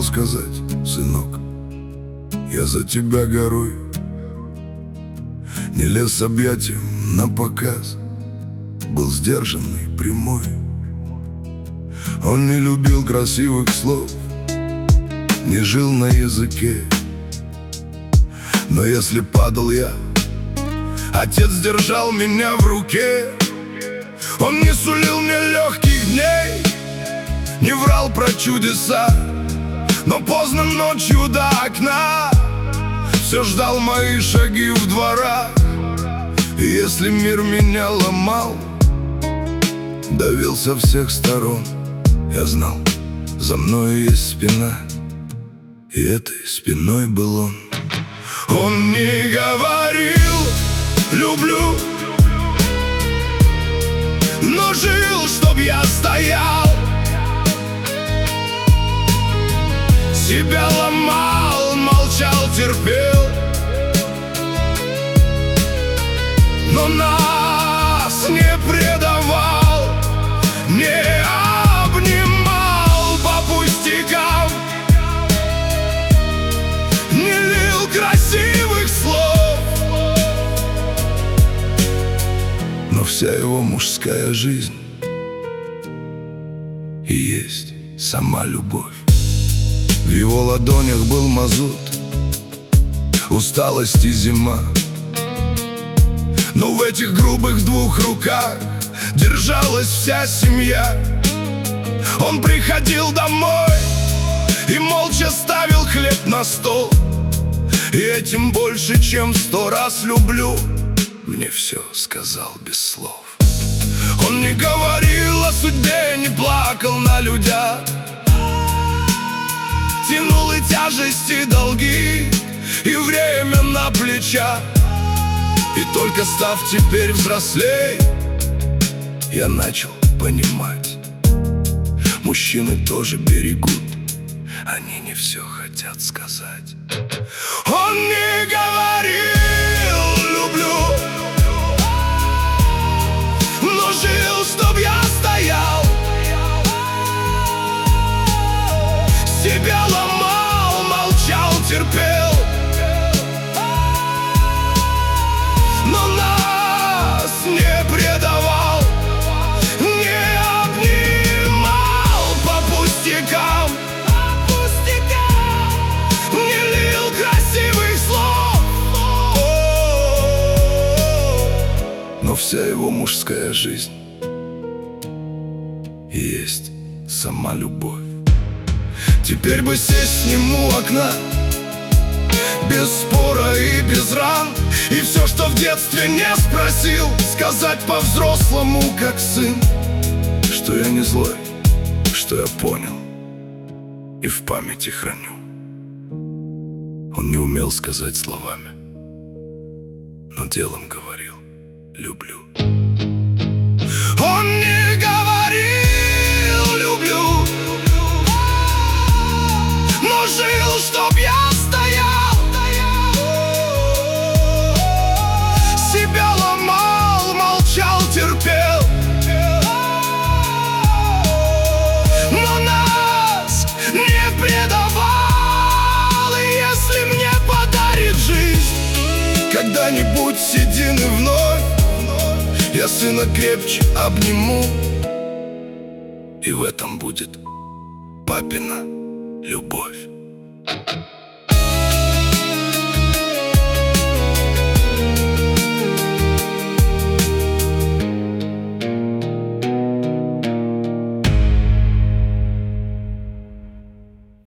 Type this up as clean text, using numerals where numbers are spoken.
умел сказать: сынок, я за тебя горую. Не лез с объятием на показ, был сдержанный, прямой. Он не любил красивых слов, не жил на языке. Но если падал я, отец держал меня в руке. Он не сулил мне легких дней, не врал про чудеса, но поздно ночью до окна все ждал мои шаги в дворах. И если мир меня ломал, давил со всех сторон, я знал, за мной есть спина, и этой спиной был он. Он не говорил «люблю», но жил, чтоб я стоял. Себя ломал, молчал, терпел, но нас не предавал, не обнимал по пустякам, не лил красивых слов. Но вся его мужская жизнь и есть сама любовь. В его ладонях был мазут, усталость и зима, но в этих грубых двух руках держалась вся семья. Он приходил домой и молча ставил хлеб на стол, и этим больше, чем 100 раз люблю, мне все сказал без слов. Он не говорил о судьбе, не плакал на людях, тянул и тяжести, долги, и время на плечах. И только став теперь взрослей, я начал понимать, мужчины тоже берегут, они не все хотят сказать. Он не говорил «люблю», но жил, чтоб я стоял. Себя ломал, молчал, терпел, но нас не предавал, не обнимал по пустякам, не лил красивых слов. Но вся его мужская жизнь и есть сама любовь. Теперь бы сесть с ним у окна, без спора и без ран, и все, что в детстве не спросил, сказать по-взрослому, как сын, что я не злой, что я понял и в памяти храню. Он не умел сказать словами, но делом говорил «люблю». Он не говорил «люблю», но жил, чтоб я стоял. Себя ломал, молчал, терпел, но нас не предавал. И если мне подарит жизнь когда-нибудь седины вновь, я сына крепче обниму, и в этом будет папина любовь.